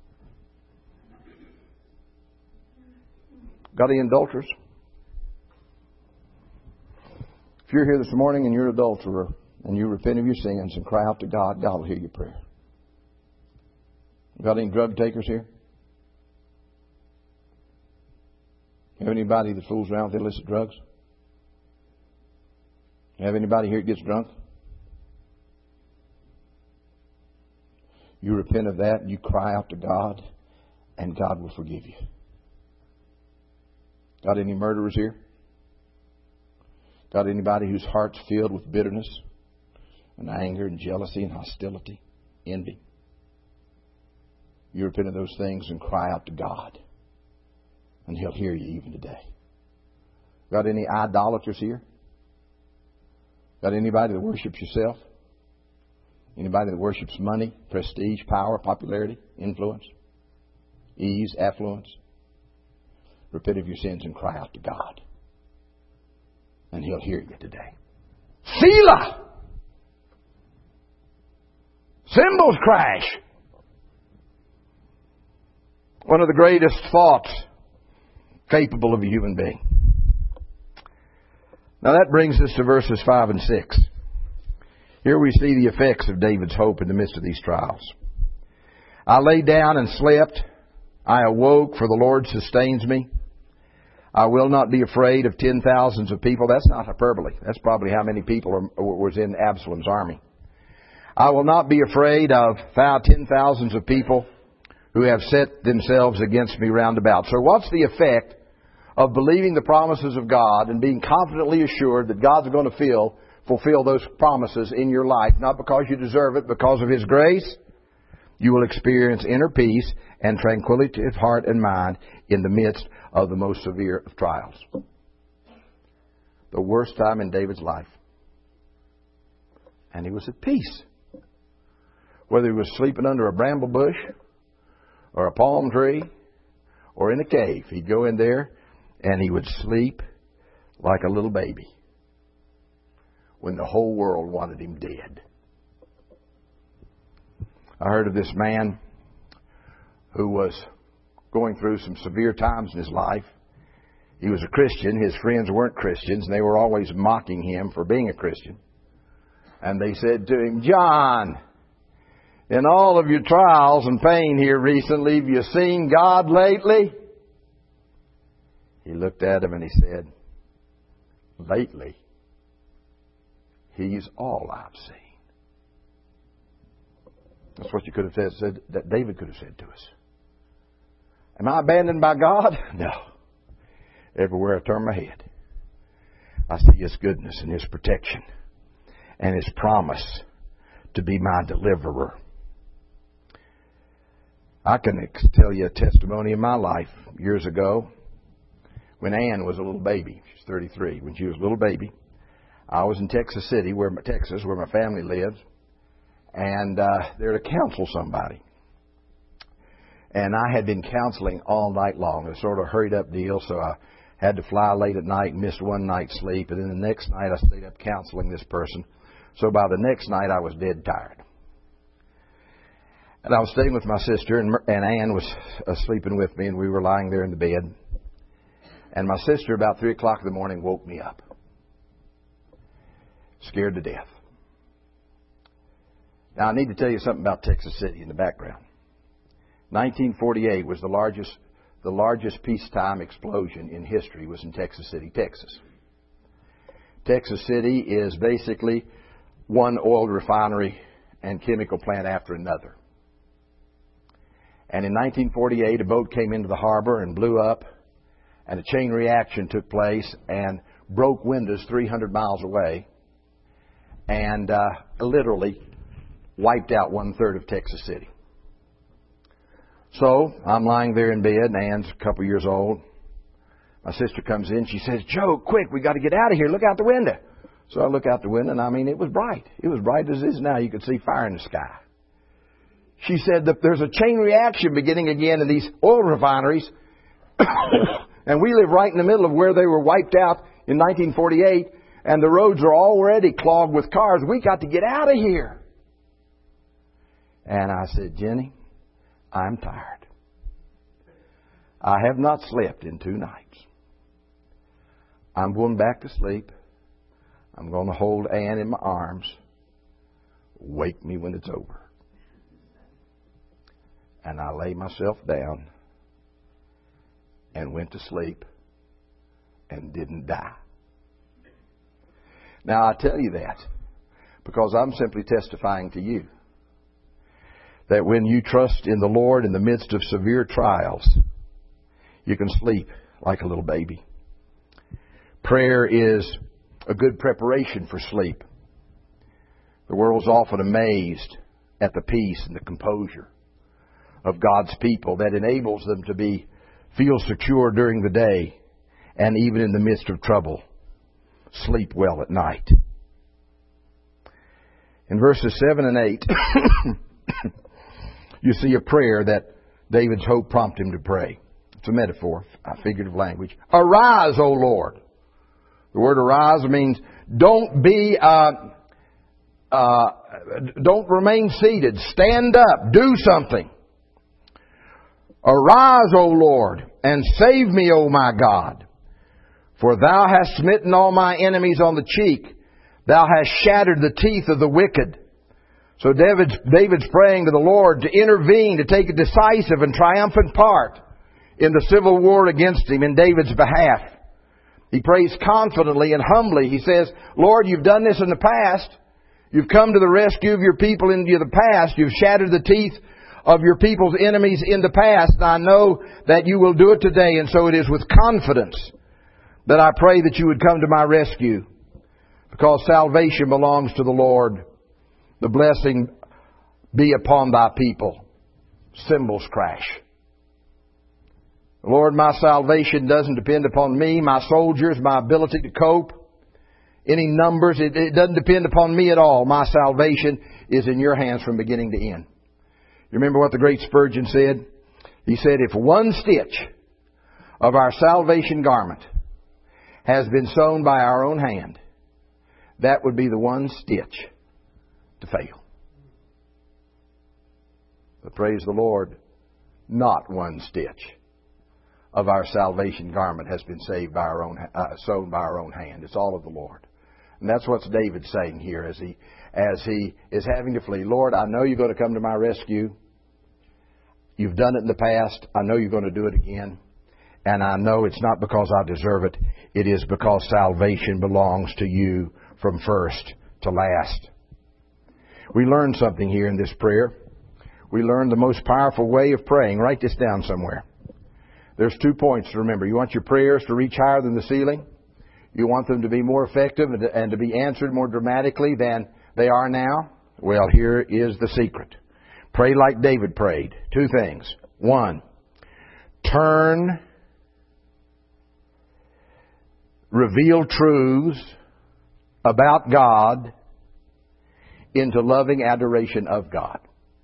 Got any adulterers? If you're here this morning and you're an adulterer and you repent of your sins and cry out to God, God will hear your prayer. Got any drug takers here? Have anybody that fools around with illicit drugs? Have anybody here that gets drunk? You repent of that and you cry out to God and God will forgive you. Got any murderers here? Got anybody whose heart's filled with bitterness and anger and jealousy and hostility, envy? You repent of those things and cry out to God. And He'll hear you even today. Got any idolaters here? Got anybody that worships yourself? Anybody that worships money, prestige, power, popularity, influence, ease, affluence? Repent of your sins and cry out to God. And He'll hear you today. Selah! Cymbals crash! One of the greatest thoughts capable of a human being. Now that brings us to verses five and six. Here we see the effects of David's hope in the midst of these trials. I lay down and slept. I awoke, for the Lord sustains me. I will not be afraid of ten thousands of people. That's not hyperbole. That's probably how many people are, was in Absalom's army. I will not be afraid of ten thousands of people who have set themselves against me round about. So what's the effect of believing the promises of God and being confidently assured that God's going to fill, fulfill those promises in your life, not because you deserve it, because of His grace? You will experience inner peace and tranquility of heart and mind in the midst of the most severe of trials. The worst time in David's life. And he was at peace. Whether he was sleeping under a bramble bush or a palm tree or in a cave, he'd go in there and he would sleep like a little baby when the whole world wanted him dead. I heard of this man who was going through some severe times in his life. He was a Christian. His friends weren't Christians, and they were always mocking him for being a Christian. And they said to him, John, in all of your trials and pain here recently, have you seen God lately? He looked at him and he said, lately, He's all I've seen. That's what you could have said, said that David could have said to us. Am I abandoned by God? No. Everywhere I turn my head, I see His goodness and His protection and His promise to be my deliverer. I can tell you a testimony in my life years ago when Ann was a little baby. She's thirty-three. When she was a little baby, I was in Texas City, where my, Texas, where my family lives, and uh, there to counsel somebody. And I had been counseling all night long. It was sort of a hurried up deal, so I had to fly late at night and missed one night's sleep. And then the next night I stayed up counseling this person. So by the next night I was dead tired. And I was staying with my sister, and, and Ann was uh, sleeping with me, and we were lying there in the bed. And my sister, about three o'clock in the morning, woke me up. Scared to death. Now I need to tell you something about Texas City in the background. nineteen forty-eight was the largest the largest peacetime explosion in history was in Texas City, Texas. Texas City is basically one oil refinery and chemical plant after another. And in nineteen forty-eight, a boat came into the harbor and blew up, and a chain reaction took place and broke windows three hundred miles away and uh, literally wiped out one-third of Texas City. So I'm lying there in bed, and Ann's a couple years old. My sister comes in. She says, "Joe, quick, we got to get out of here. Look out the window." So I look out the window, and I mean, it was bright. It was bright as it is now. You could see fire in the sky. She said that there's a chain reaction beginning again in these oil refineries. And we live right in the middle of where they were wiped out in nineteen forty-eight. And the roads are already clogged with cars. We got to get out of here. And I said, "Jenny, I'm tired. I have not slept in two nights. I'm going back to sleep. I'm going to hold Ann in my arms. Wake me when it's over." And I lay myself down and went to sleep and didn't die. Now I tell you that because I'm simply testifying to you that when you trust in the Lord in the midst of severe trials, you can sleep like a little baby. Prayer is a good preparation for sleep. The world's often amazed at the peace and the composure of God's people that enables them to be feel secure during the day and even in the midst of trouble, sleep well at night. In verses seven and eight, you see a prayer that David's hope prompted him to pray. It's a metaphor, a figurative language. "Arise, O Lord." The word arise means don't be, uh, uh, don't remain seated. Stand up. Do something. "Arise, O Lord, and save me, O my God. For thou hast smitten all my enemies on the cheek. Thou hast shattered the teeth of the wicked." So David's, David's praying to the Lord to intervene, to take a decisive and triumphant part in the civil war against him in David's behalf. He prays confidently and humbly. He says, "Lord, you've done this in the past. You've come to the rescue of your people in the past. You've shattered the teeth of your people's enemies in the past. And I know that you will do it today. And so it is with confidence that I pray that you would come to my rescue. Because salvation belongs to the Lord. The blessing be upon thy people." Cymbals crash. "Lord, my salvation doesn't depend upon me, my soldiers, my ability to cope, any numbers. It, it doesn't depend upon me at all. My salvation is in your hands from beginning to end." You remember what the great Spurgeon said? He said, "If one stitch of our salvation garment has been sewn by our own hand, that would be the one stitch to fail." But praise the Lord, not one stitch of our salvation garment has been saved by our own, uh, sewn by our own hand. It's all of the Lord. And that's what David's saying here as he, as he is having to flee. "Lord, I know you're going to come to my rescue. You've done it in the past. I know you're going to do it again. And I know it's not because I deserve it. It is because salvation belongs to you from first to last." We learn something here in this prayer. We learn the most powerful way of praying. Write this down somewhere. There's two points to remember. You want your prayers to reach higher than the ceiling. You want them to be more effective and to, and to be answered more dramatically than they are now. Well, here is the secret. Pray like David prayed. Two things. One, turn revealed truths about God into loving adoration of God.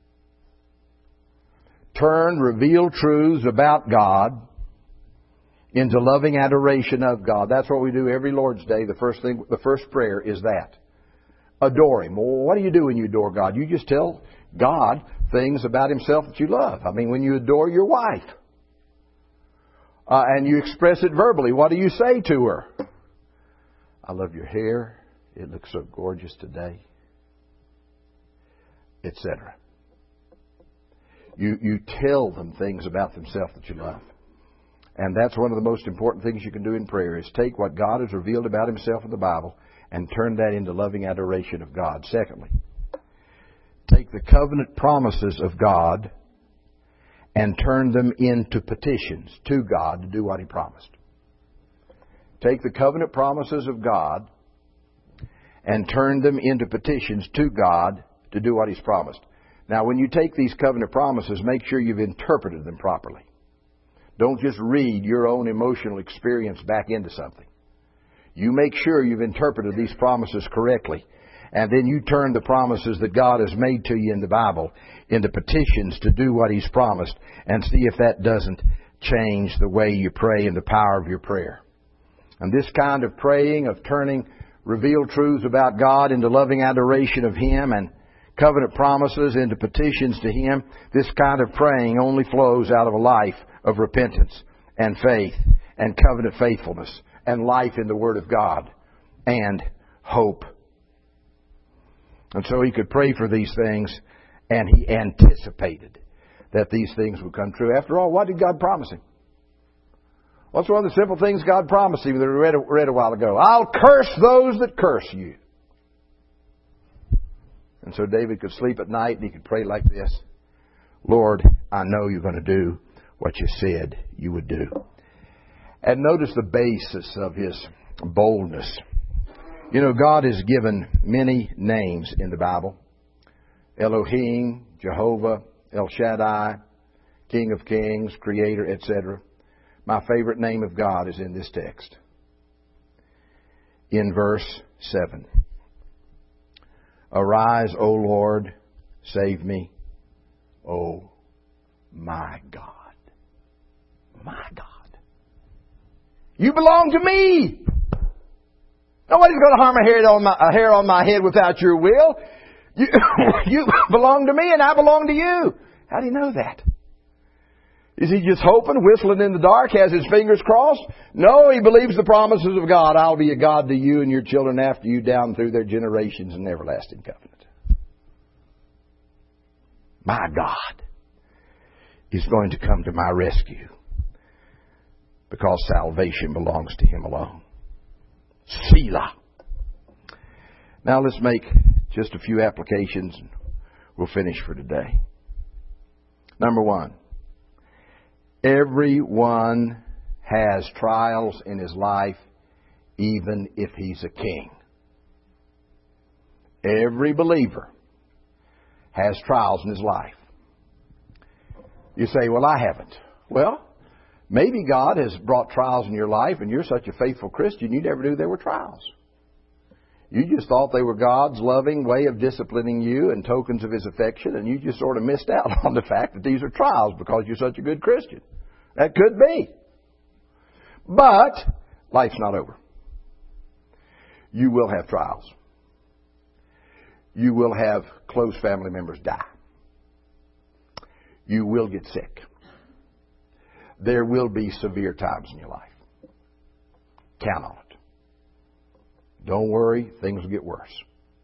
Turn revealed truths about God into loving adoration of God. That's what we do every Lord's Day. The first thing, the first prayer is that. Adore Him. Well, what do you do when you adore God? You just tell God things about Himself that you love. I mean, when you adore your wife, uh, and you express it verbally, what do you say to her? I love your hair. It looks so gorgeous today. Etc. You, you tell them things about themselves that you love. And that's one of the most important things you can do in prayer, is take what God has revealed about Himself in the Bible and turn that into loving adoration of God. Secondly, take the covenant promises of God and turn them into petitions to God to do what He promised. Take the covenant promises of God and turn them into petitions to God to do what He's promised. Now, when you take these covenant promises, make sure you've interpreted them properly. Don't just read your own emotional experience back into something. You make sure you've interpreted these promises correctly. And then you turn the promises that God has made to you in the Bible into petitions to do what He's promised, and see if that doesn't change the way you pray and the power of your prayer. And this kind of praying, of turning revealed truths about God into loving adoration of Him and covenant promises into petitions to Him, this kind of praying only flows out of a life of repentance and faith and covenant faithfulness and life in the Word of God and hope. And so he could pray for these things, and he anticipated that these things would come true. After all, what did God promise him? What's one of the simple things God promised him that we read, read a while ago? I'll curse those that curse you. And so David could sleep at night and he could pray like this: Lord, I know you're going to do what you said you would do. And notice the basis of his boldness. You know, God has given many names in the Bible. Elohim, Jehovah, El Shaddai, King of Kings, Creator, et cetera. My favorite name of God is in this text. In verse seven. Arise, O Lord, save me, O my God. My God. You belong to me. Nobody's going to harm a hair on my, a hair on my head without your will. You, you belong to me and I belong to you. How do you know that? Is he just hoping, whistling in the dark, has his fingers crossed? No, he believes the promises of God. I'll be a God to you and your children after you down through their generations in everlasting covenant. My God is going to come to my rescue because salvation belongs to Him alone. Selah. Now let's make just a few applications and we'll finish for today. Number one. Everyone has trials in his life, even if he's a king. Every believer has trials in his life. You say, well, I haven't. Well, maybe God has brought trials in your life and you're such a faithful Christian you never knew there were trials. You just thought they were God's loving way of disciplining you and tokens of His affection, and you just sort of missed out on the fact that these are trials because you're such a good Christian. That could be. But life's not over. You will have trials. You will have close family members die. You will get sick. There will be severe times in your life. Count on it. Don't worry, things will get worse.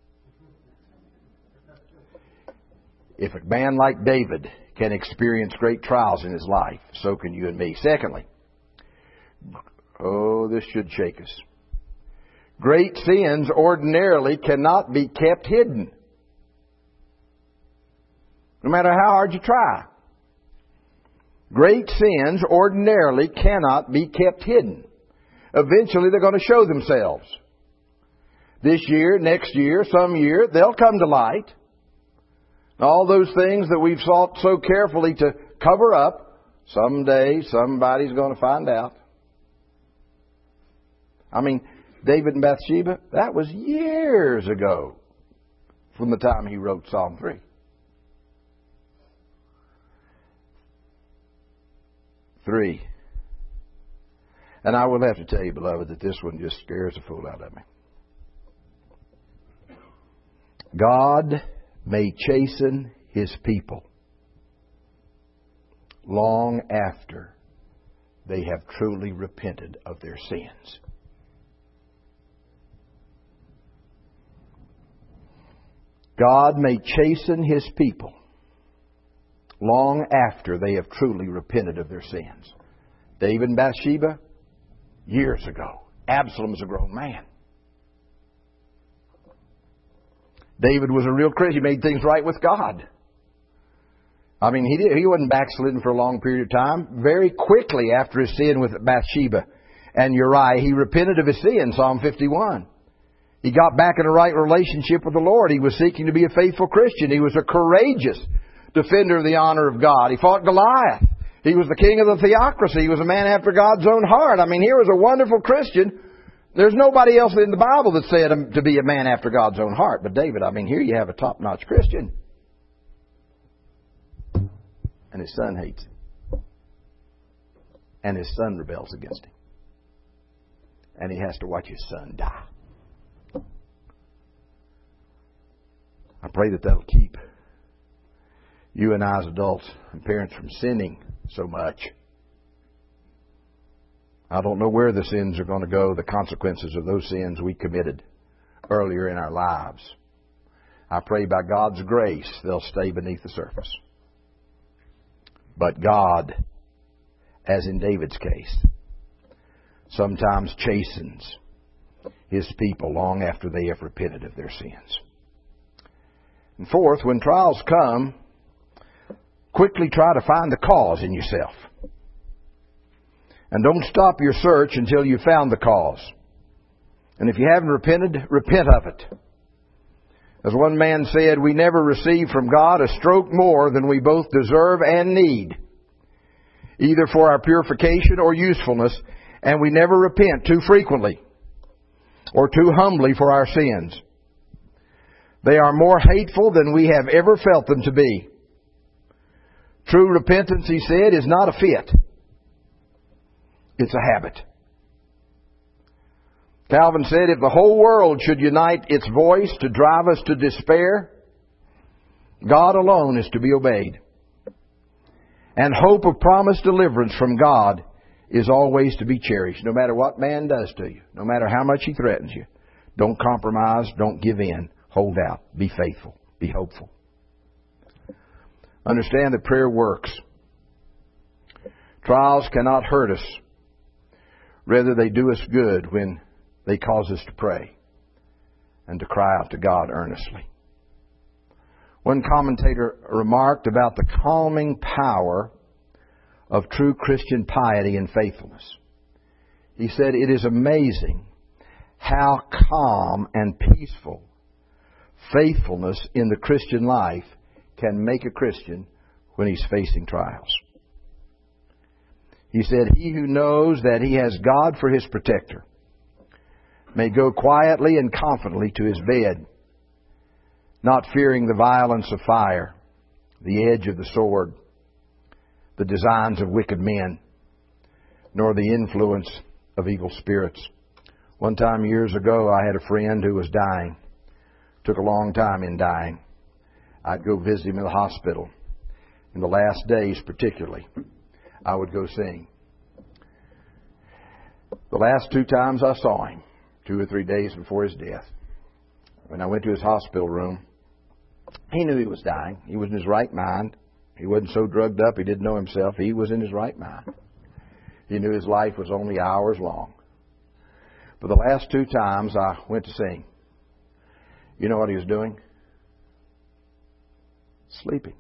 If a man like David can experience great trials in his life, so can you and me. Secondly, oh, this should shake us. Great sins ordinarily cannot be kept hidden, no matter how hard you try. Great sins ordinarily cannot be kept hidden. Eventually they're going to show themselves. This year, next year, some year, they'll come to light. All those things that we've sought so carefully to cover up, someday somebody's going to find out. I mean, David and Bathsheba, that was years ago from the time he wrote Psalm three. Three. And I will have to tell you, beloved, that this one just scares the fool out of me. God may chasten His people long after they have truly repented of their sins. God may chasten His people long after they have truly repented of their sins. David and Bathsheba, years ago. Absalom's a grown man. David was a real Christian. He made things right with God. I mean, he did, he wasn't backslidden for a long period of time. Very quickly after his sin with Bathsheba and Uriah, he repented of his sin, Psalm fifty-one. He got back in a right relationship with the Lord. He was seeking to be a faithful Christian. He was a courageous defender of the honor of God. He fought Goliath. He was the king of the theocracy. He was a man after God's own heart. I mean, here was a wonderful Christian. There's nobody else in the Bible that said him to be a man after God's own heart. But David, I mean, here you have a top-notch Christian. And his son hates him. And his son rebels against him. And he has to watch his son die. I pray that that'll keep you and I as adults and parents from sinning so much. I don't know where the sins are going to go, the consequences of those sins we committed earlier in our lives. I pray by God's grace they'll stay beneath the surface. But God, as in David's case, sometimes chastens His people long after they have repented of their sins. And fourth, when trials come, quickly try to find the cause in yourself. And don't stop your search until you've found the cause. And if you haven't repented, repent of it. As one man said, we never receive from God a stroke more than we both deserve and need, either for our purification or usefulness, and we never repent too frequently or too humbly for our sins. They are more hateful than we have ever felt them to be. True repentance, he said, is not a fit. It's a habit. Calvin said, if the whole world should unite its voice to drive us to despair, God alone is to be obeyed. And hope of promised deliverance from God is always to be cherished, no matter what man does to you, no matter how much he threatens you. Don't compromise, don't give in, hold out, be faithful, be hopeful. Understand that prayer works. Trials cannot hurt us. Rather, they do us good when they cause us to pray and to cry out to God earnestly. One commentator remarked about the calming power of true Christian piety and faithfulness. He said, it is amazing how calm and peaceful faithfulness in the Christian life can make a Christian when he's facing trials. He said, he who knows that he has God for his protector may go quietly and confidently to his bed, not fearing the violence of fire, the edge of the sword, the designs of wicked men, nor the influence of evil spirits. One time years ago, I had a friend who was dying. Took a long time in dying. I'd go visit him in the hospital. In the last days particularly, I would go see him. The last two times I saw him, two or three days before his death, when I went to his hospital room, he knew he was dying. He was in his right mind. He wasn't so drugged up he didn't know himself. He was in his right mind. He knew his life was only hours long. But the last two times I went to see him, you know what he was doing? Sleeping.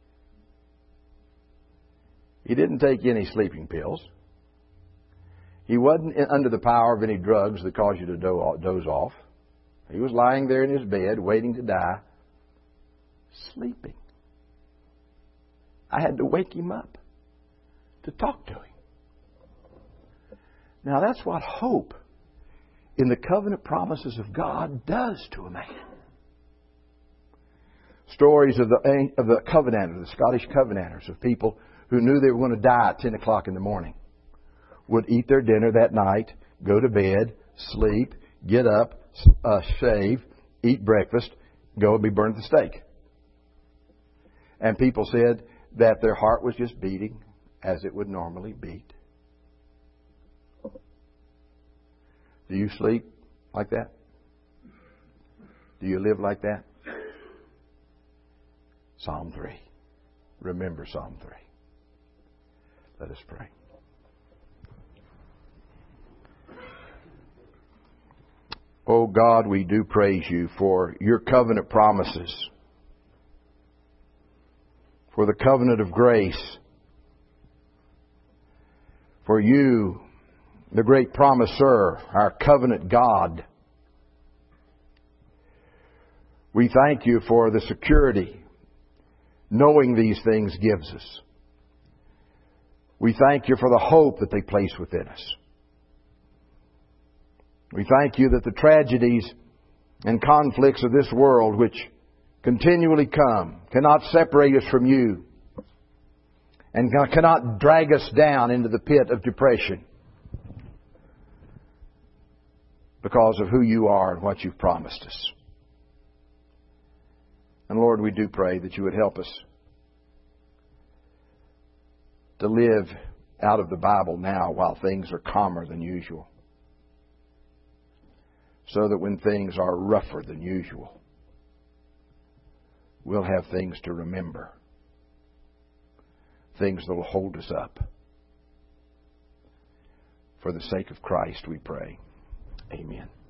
He didn't take any sleeping pills. He wasn't under the power of any drugs that cause you to doze off. He was lying there in his bed, waiting to die, sleeping. I had to wake him up to talk to him. Now that's what hope in the covenant promises of God does to a man. Stories of the of the Covenanters, the Scottish Covenanters, of people who knew they were going to die at ten o'clock in the morning, would eat their dinner that night, go to bed, sleep, get up, uh, shave, eat breakfast, go and be burned at the stake. And people said that their heart was just beating as it would normally beat. Do you sleep like that? Do you live like that? Psalm three. Remember Psalm three. Let us pray. Oh God, we do praise you for your covenant promises, for the covenant of grace, for you, the great promiser, our covenant God. We thank you for the security knowing these things gives us. We thank you for the hope that they place within us. We thank you that the tragedies and conflicts of this world, which continually come, cannot separate us from you and cannot drag us down into the pit of depression because of who you are and what you've promised us. And Lord, we do pray that you would help us to live out of the Bible now while things are calmer than usual, so that when things are rougher than usual, we'll have things to remember, things that will hold us up. For the sake of Christ, we pray. Amen.